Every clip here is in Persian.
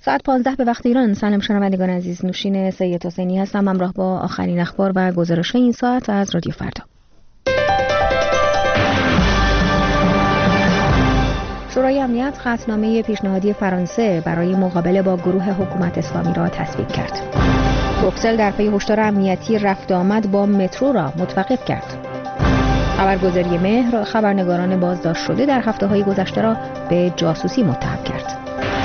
ساعت 15 به وقت ایران. سلام شنوندگان عزیز، نوشین سید حسینی هستم همراه با آخرین اخبار و گزارش این ساعت از رادیو فردا. شورای امنیت قطعنامه پیشنهادی فرانسه برای مقابله با گروه حکومت اسلامی را تصویب کرد. بروکسل در پی هشدار امنیتی رفت آمد با مترو را متوقف کرد. خبرگزاری مهر خبرنگاران بازداشت شده در هفته‌های گذشته را به جاسوسی متهم کرد.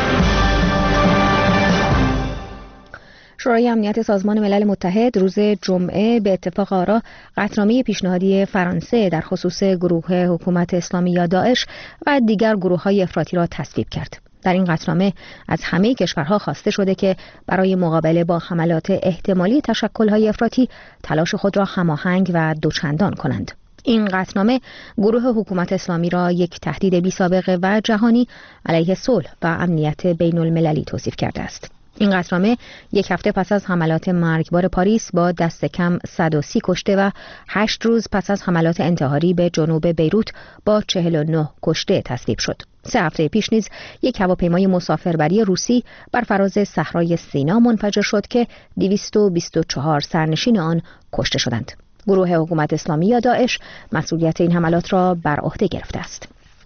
شورای امنیت سازمان ملل متحد روز جمعه به اتفاق آرا قطعنامه پیشنهادی فرانسه در خصوص گروه حکومت اسلامی یا داعش و دیگر گروه‌های افراطی را تصویب کرد. در این قطعنامه از همه کشورها خواسته شده که برای مقابله با حملات احتمالی تشکل‌های افراطی تلاش خود را هماهنگ و دوچندان کنند. این قطعنامه گروه حکومت اسلامی را یک تهدید بی‌سابقه و جهانی علیه صلح و امنیت بین‌المللی توصیف کرده است. این قطعنامه یک هفته پس از حملات مرگبار پاریس با دست کم 130 کشته و 8 روز پس از حملات انتحاری به جنوب بیروت با 49 کشته تصویب شد. 3 هفته پیش نیز یک هواپیمای مسافربری روسی بر فراز صحرای سینا منفجر شد که 224 سرنشین آن کشته شدند. گروه حکومت اسلامی یا داعش مسئولیت این حملات را بر عهده گرفته است.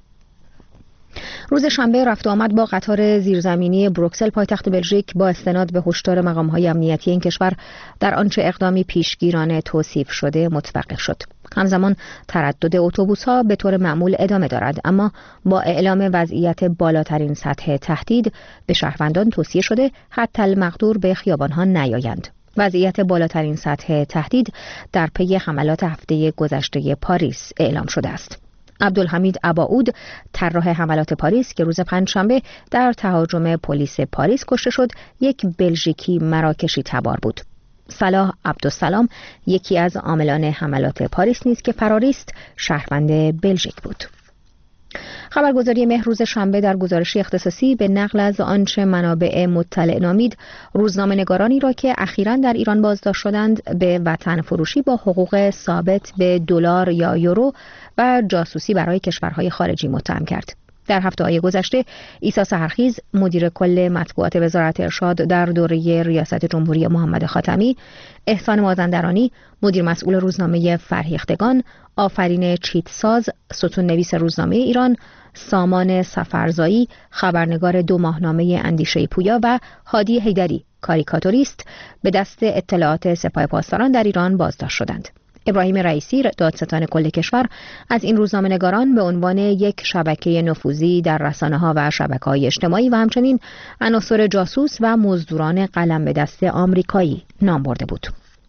روز شنبه رفت آمد با قطار زیرزمینی بروکسل پایتخت بلژیک با استناد به هشدار مقام‌های امنیتی این کشور در آنچه اقدامی پیشگیرانه توصیف شده متوقف شد. همزمان تردد اتوبوس‌ها به طور معمول ادامه دارد، اما با اعلام وضعیت بالاترین سطح تهدید به شهروندان توصیه شده حتی المقدور به خیابان‌ها نیایند. وضعیت بالاترین سطح تهدید در پی حملات هفته گذشته پاریس اعلام شده است. عبدالحمید اباعود طراح حملات پاریس که روز پنجشنبه در تهاجم پلیس پاریس کشته شد، یک بلژیکی مراکشی تبار بود. صلاح عبدالسلام یکی از عاملان حملات پاریس نیز که فراری است، شهروند بلژیک بود. خبرگزاری مهر روز شنبه در گزارشی اختصاصی به نقل از آنچه منابع مطلع نامید روزنامه‌نگارانی را که اخیراً در ایران بازداشت شدند به وطن فروشی با حقوق ثابت به دلار یا یورو و جاسوسی برای کشورهای خارجی متهم کرد. در هفته‌های گذشته عیسی سحرخیز مدیر کل مطبوعات وزارت ارشاد در دوره ریاست جمهوری محمد خاتمی، احسان مازندرانی مدیر مسئول روزنامه فرهیختگان، آفرین چیتساز ستون نویس روزنامه ایران، سامان سفرزایی خبرنگار 2 ماهنامه اندیشه پویا و هادی حیدری کاریکاتوریست به دست اطلاعات سپاه پاسداران در ایران بازداشت شدند. ابراهیم رئیسی دادستان کل کشور از این روزنامه‌نگاران به عنوان یک شبکه نفوذی در رسانه‌ها و شبکه‌های اجتماعی و همچنین عناصر جاسوس و مزدوران قلم به دست آمریکایی نام برده بود.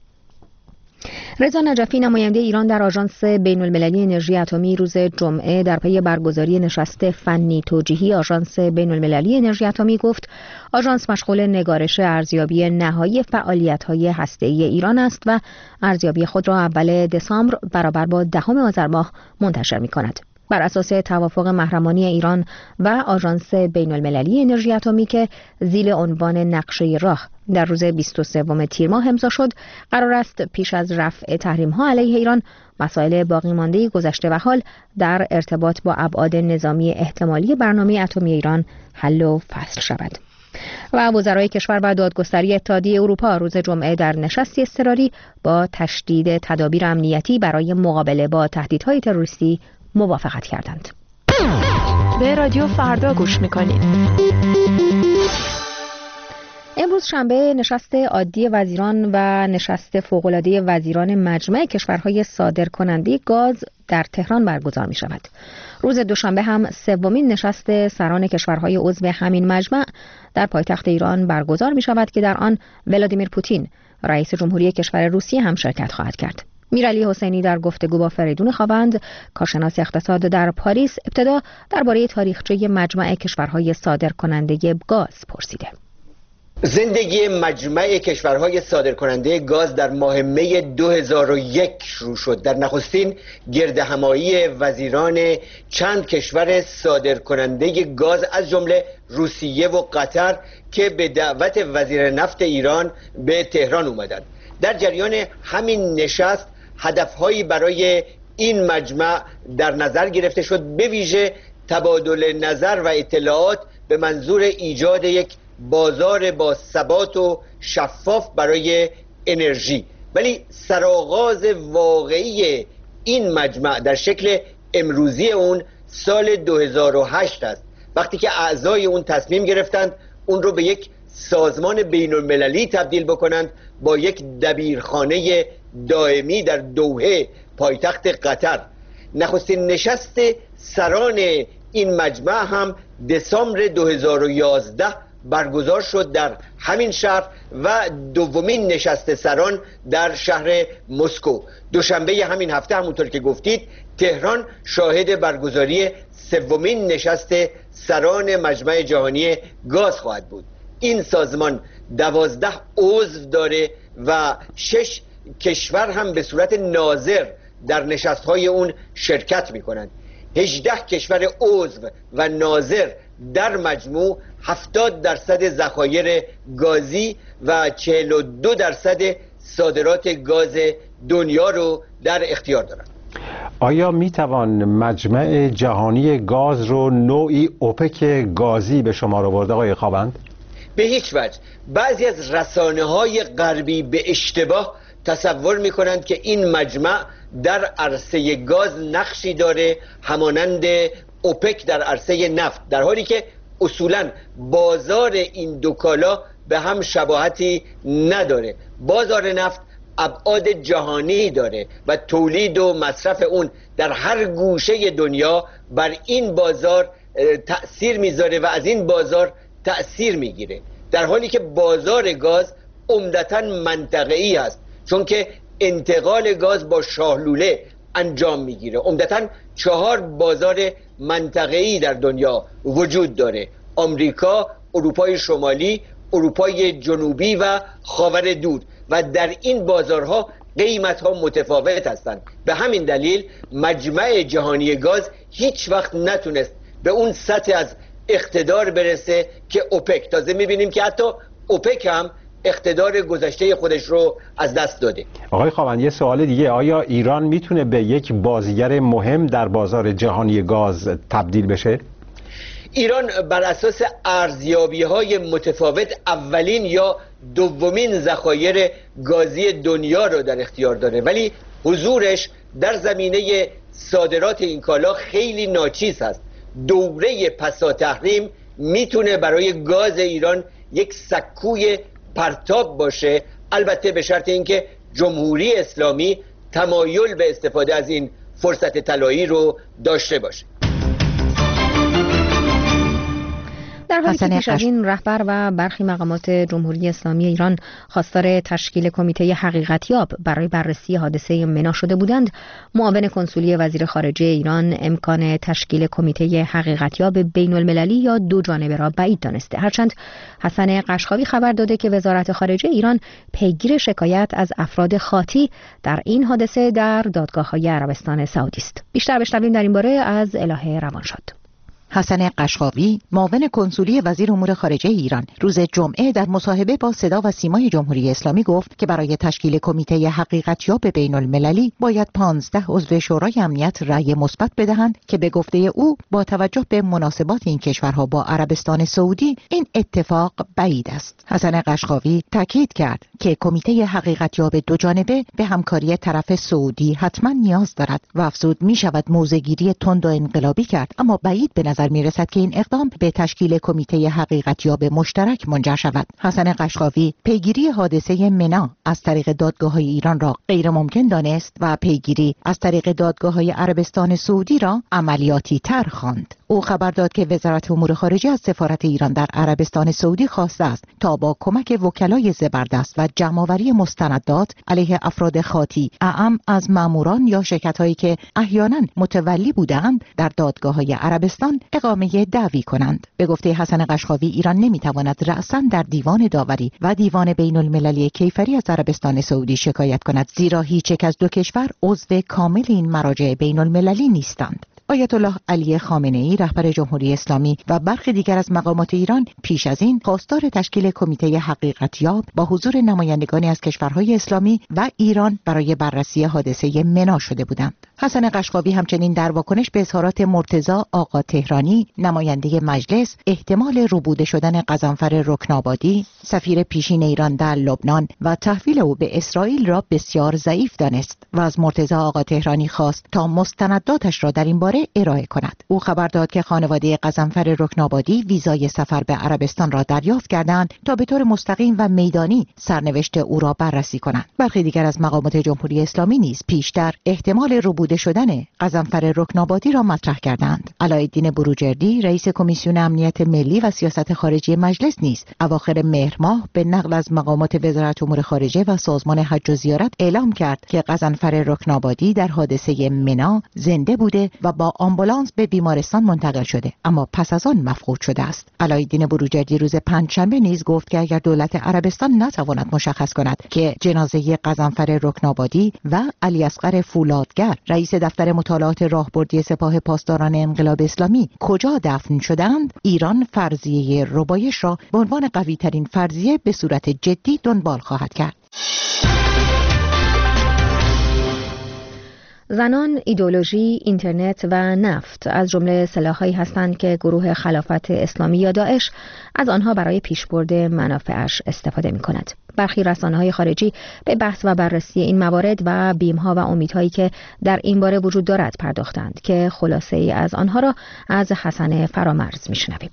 رضا نجفی نماینده ایران در آژانس بین‌المللی انرژی اتمی روز جمعه در پی برگزاری نشست فنی توجیهی آژانس بین‌المللی انرژی اتمی گفت آژانس مشغول نگارش ارزیابی نهایی فعالیت‌های هسته‌ای ایران است و ارزیابی خود را اول دسامبر برابر با 10 آذر ماه منتشر می‌کند. بر اساس توافق محرمانه ایران و آژانس بین‌المللی انرژی اتمی که زیر عنوان نقشه راه در روز 23 تیر ماه امضا شد، قرار است پیش از رفع تحریم‌ها علیه ایران مسائل باقی مانده گذشته و حال در ارتباط با ابعاد نظامی احتمالی برنامه اتمی ایران حل و فصل شود. و وزرای کشور و دادگستری اتحادیه اروپا روز جمعه در نشستی اضطراری با تشدید تدابیر امنیتی برای مقابله با تهدیدهای تروریستی موافقت کردند. به رادیو فردا گوش میکنید. امروز شنبه نشست عادی وزیران و نشست فوق‌العاده وزیران مجمع کشورهای صادرکننده گاز در تهران برگزار می شود. روز دوشنبه هم سومین نشست سران کشورهای عضو همین مجمع در پایتخت ایران برگزار می شود که در آن ولادیمیر پوتین رئیس جمهوری کشور روسیه هم شرکت خواهد کرد. میرعلی حسینی در گفتگو با فریدون خاوند کارشناس اقتصاد در پاریس ابتدا درباره تاریخچه مجمع کشورهای صادرکننده گاز پرسیده. زندگی مجمع کشورهای صادرکننده گاز در ماه می 2001 شروع شد. در نخستین گردهمایی وزیران چند کشور صادرکننده گاز از جمله روسیه و قطر که به دعوت وزیر نفت ایران به تهران اومدند. در جریان همین نشست هدفهایی برای این مجمع در نظر گرفته شد، به ویژه تبادل نظر و اطلاعات به منظور ایجاد یک بازار با ثبات و شفاف برای انرژی. ولی سرآغاز واقعی این مجمع در شکل امروزی اون سال 2008 است، وقتی که اعضای اون تصمیم گرفتند اون رو به یک سازمان بین المللی تبدیل بکنند با یک دبیرخانه دائمی در دوحه پایتخت قطر. نخستین نشست سران این مجمع هم دسامبر 2011 برگزار شد در همین شهر و دومین نشست سران در شهر مسکو. دوشنبه همین هفته همونطور که گفتید تهران شاهد برگزاری سومین نشست سران مجمع جهانی گاز خواهد بود. این سازمان 12 عضو داره و 6 کشور هم به صورت ناظر در نشست‌های اون شرکت می‌کنند. 18 کشور عضو و ناظر در مجموع 70% ذخایر گازی و 42% صادرات گاز دنیا رو در اختیار دارند. آیا میتوان مجمع جهانی گاز رو نوعی اوپک گازی به شمار آورد آقای خاوند؟ به هیچ وجه. بعضی از رسانه‌های غربی به اشتباه تصور می‌کنند که این مجمع در عرصه گاز نقشی داره همانند اوپک در عرصه نفت، در حالی که اصولاً بازار این دو کالا به هم شباهتی نداره. بازار نفت ابعاد جهانی داره و تولید و مصرف اون در هر گوشه دنیا بر این بازار تأثیر میذاره و از این بازار تأثیر میگیره، در حالی که بازار گاز عمدتاً منطقه‌ای است، چون که انتقال گاز با شاهلوله انجام میگیره. عمدتاً 4 بازار منطقه‌ای در دنیا وجود داره: آمریکا، اروپای شمالی، اروپای جنوبی و خاور دور، و در این بازارها قیمت‌ها متفاوت هستند. به همین دلیل مجمع جهانی گاز هیچ وقت نتونست به اون سطح از اقتدار برسه که اوپک. تازه می‌بینیم که حتی اوپک هم اقتدار گذشته خودش رو از دست داده. آقای خاوند یه سوال دیگه، آیا ایران میتونه به یک بازیگر مهم در بازار جهانی گاز تبدیل بشه؟ ایران بر اساس ارزیابی‌های متفاوت اولین یا دومین ذخایر گازی دنیا رو در اختیار داره، ولی حضورش در زمینه صادرات این کالا خیلی ناچیز است. دوره پسا تحریم میتونه برای گاز ایران یک سکوی پرتاب باشه، البته به شرط اینکه جمهوری اسلامی تمایل به استفاده از این فرصت طلایی رو داشته باشه. در حالی که پیش از این رهبر و برخی مقامات جمهوری اسلامی ایران خواستار تشکیل کمیته حقیقتیاب برای بررسی حادثه منا شده بودند، معاون کنسولی وزیر خارجه ایران امکان تشکیل کمیته حقیقتیاب بین المللی یا دو جانبه را بعید دانسته، هرچند حسن قشقاوی خبر داده که وزارت خارجه ایران پیگیر شکایت از افراد خاطی در این حادثه در دادگاه‌های عربستان سعودی است. بیشتر بشنویم در این باره از الهه روانشاد. حسن قشقاوی، معاون کنسولی وزیر امور خارجه ایران، روز جمعه در مصاحبه با صدا و سیمای جمهوری اسلامی گفت که برای تشکیل کمیته حقیقتیاب بین المللی باید 15 عضو شورای امنیت رأی مثبت بدهند که به گفته او با توجه به مناسبات این کشورها با عربستان سعودی این اتفاق بعید است. حسن قشقاوی تاکید کرد که کمیته حقیقتیاب دو جانبه به همکاری طرف سعودی حتما نیاز دارد و افزود می شود موضع‌گیری تند و انقلابی کرد، اما بعید به نظر میرسد که این اقدام به تشکیل کمیته حقیقتیاب مشترک منجر شود. حسن قشقاوی پیگیری حادثه منا از طریق دادگاه‌های ایران را غیر ممکن دانست و پیگیری از طریق دادگاه‌های عربستان سعودی را عملیاتی تر خواند. او خبر داد که وزارت امور خارجه از سفارت ایران در عربستان سعودی خواسته است تا با کمک وکلای زبردست و جمع‌آوری مستندات علیه افراد خاطی اعم از ماموران یا شرکت‌هایی که احیانا متولی بودند در دادگاه‌های عربستان اقامه دعوی کنند. به گفته حسن قشقاوی ایران نمی‌تواند رأساً در دیوان داوری و دیوان بین المللی کیفری از عربستان سعودی شکایت کند، زیرا هیچ یک از دو کشور عضو کامل این مراجع بین المللی نیستند. آیت الله علی خامنه‌ای رهبر جمهوری اسلامی و برخی دیگر از مقامات ایران پیش از این خواستار تشکیل کمیته حقیقتیاب با حضور نمایندگانی از کشورهای اسلامی و ایران برای بررسی حادثه منا شده بودند. حسن قشقابی همچنین در واکنش به اظهارات مرتضی آقا تهرانی نماینده مجلس احتمال ربوده شدن غضنفر رکنابادی سفیر پیشین ایران در لبنان و تحویل او به اسرائیل را بسیار ضعیف دانست و از مرتضی آقا تهرانی خواست تا مستنداتش را در این باره ارائه کند. او خبر داد که خانواده غضنفر رکنابادی ویزای سفر به عربستان را دریافت کردند تا به طور مستقیم و میدانی سرنوشت او را بررسی کنند. برخی دیگر از مقامات جمهوری اسلامی نیز پیشتر احتمال ربوده شدن غضنفر رکنابادی را مطرح کردند. علایالدین بروجردی رئیس کمیسیون امنیت ملی و سیاست خارجی مجلس نیز اواخر مهر ماه به نقل از مقامات وزارت امور خارجه و سازمان حج و زیارت اعلام کرد که غضنفر رکنابادی در حادثه منا زنده بوده و با آمبولانس به بیمارستان منتقل شده اما پس از آن مفقود شده است. علایالدین بروجردی روز پنجشنبه نیز گفت که اگر دولت عربستان نتواند مشخص کند که جنازه غضنفر رکنابادی و علی اصغر فولادگر رئیس دفتر مطالعات راهبردی سپاه پاسداران انقلاب اسلامی کجا دفن شدند، ایران فرضیه ربایش را به عنوان قوی ترین فرضیه به صورت جدی دنبال خواهد کرد. زنان، ایدئولوژی، اینترنت و نفت از جمله سلاح‌هایی هستند که گروه خلافت اسلامی یا داعش از آنها برای پیشبرد منافعش استفاده می‌کند. برخی رسانه‌های خارجی به بحث و بررسی این موارد و بیم‌ها و امیدهایی که در این باره وجود دارد پرداختند که خلاصه‌ای از آنها را از حسن فرامرز می‌شنویم.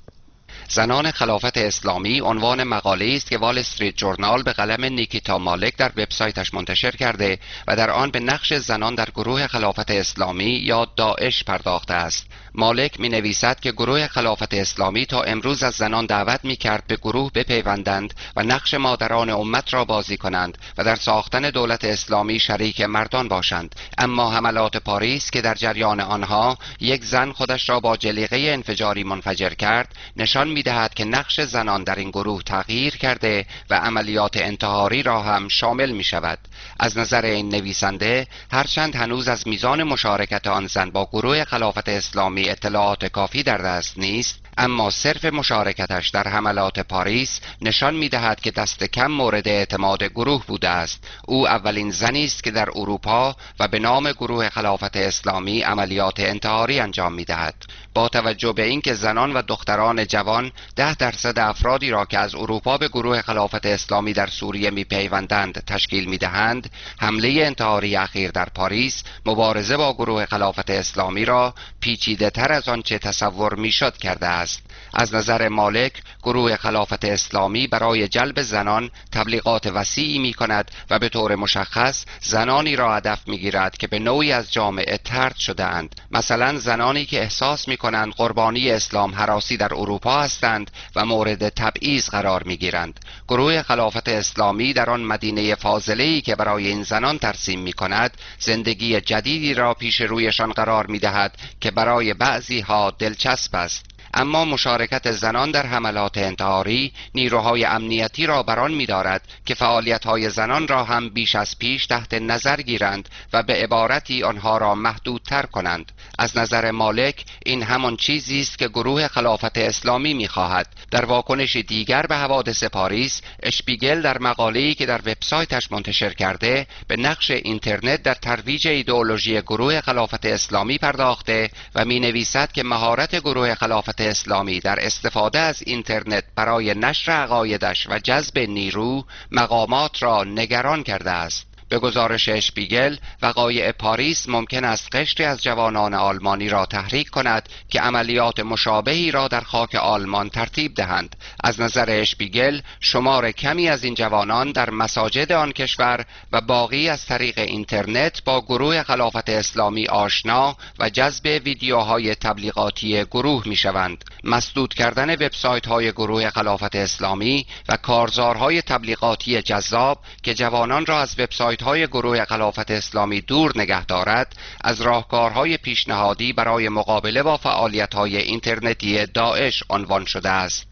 زنان خلافت اسلامی عنوان مقاله است که وال استریت جورنال به قلم نیکیتا مالک در وبسایتش منتشر کرده و در آن به نقش زنان در گروه خلافت اسلامی یا داعش پرداخته است. مالک می نویسد که گروه خلافت اسلامی تا امروز از زنان دعوت می کرد به گروه بپیوندند و نقش مادران امت را بازی کنند و در ساختن دولت اسلامی شریک مردان باشند، اما حملات پاریس که در جریان آنها یک زن خودش را با جلیقه انفجاری منفجر کرد نشان می دهد که نقش زنان در این گروه تغییر کرده و عملیات انتحاری را هم شامل می شود. از نظر این نویسنده هرچند هنوز از میزان مشارکت آن زن با گروه خلافت اسلامی اطلاعات کافی در دست نیست، اما صرف مشارکتش در حملات پاریس نشان می‌دهد که دست کم مورد اعتماد گروه بوده است. او اولین زنی است که در اروپا و به نام گروه خلافت اسلامی عملیات انتحاری انجام می‌دهد. با توجه به اینکه زنان و دختران جوان 10% افرادی را که از اروپا به گروه خلافت اسلامی در سوریه می‌پیوندند تشکیل می‌دهند، حمله انتحاری اخیر در پاریس مبارزه با گروه خلافت اسلامی را پیچیده‌تر از آنچه تصور می‌شد کرده است. از نظر مالک گروه خلافت اسلامی برای جلب زنان تبلیغات وسیعی می کند و به طور مشخص زنانی را هدف می گیرد که به نوعی از جامعه طرد شده اند، مثلا زنانی که احساس می کنند قربانی اسلام هراسی در اروپا هستند و مورد تبعیض قرار می گیرند. گروه خلافت اسلامی در آن مدینه فاضله‌ای که برای این زنان ترسیم می کند زندگی جدیدی را پیش رویشان قرار می دهد که برای بعضی ها دلچسب است. اما مشارکت زنان در حملات انتحاری نیروهای امنیتی را بران می‌دارد که فعالیت‌های زنان را هم بیش از پیش تحت نظر گیرند و به عبارتی آنها را محدودتر کنند. از نظر مالک این همان چیزی است که گروه خلافت اسلامی می‌خواهد. در واکنش دیگر به حوادث پاریس، اشپیگل در مقاله‌ای که در وبسایتش منتشر کرده به نقش اینترنت در ترویج ایدئولوژی گروه خلافت اسلامی پرداخته و می‌نویسد که مهارت گروه خلافت اسلامی در استفاده از اینترنت برای نشر عقایدش و جذب نیرو مقامات را نگران کرده است. به گزارش اشپیگل، وقایع پاریس ممکن است قشری از جوانان آلمانی را تحریک کند که عملیات مشابهی را در خاک آلمان ترتیب دهند. از نظر اشپیگل، شمار کمی از این جوانان در مساجد آن کشور و باقی از طریق اینترنت با گروه خلافت اسلامی آشنا و جذب ویدیوهای تبلیغاتی گروه می شوند. مسدود کردن وبسایت‌های گروه خلافت اسلامی و کارزارهای تبلیغاتی جذاب که جوانان را از وبسایت های گروه خلافت اسلامی دور نگه دارد از راهکارهای پیشنهادی برای مقابله با فعالیت‌های اینترنتی داعش عنوان شده است.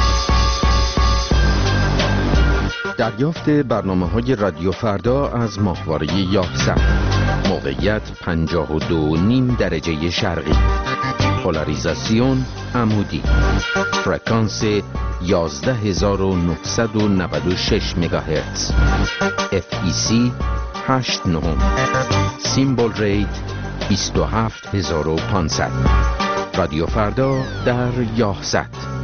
دریافت برنامه‌های رادیو فردا از ماهواره یاحصی. موقعیت 52.5 درجه شرقی. پولاریزاسیون عمودی. فرکانس 11996 مگاهرتز. FEC 89. سیمبل ریت 27500. رادیو فردا در یاهزت.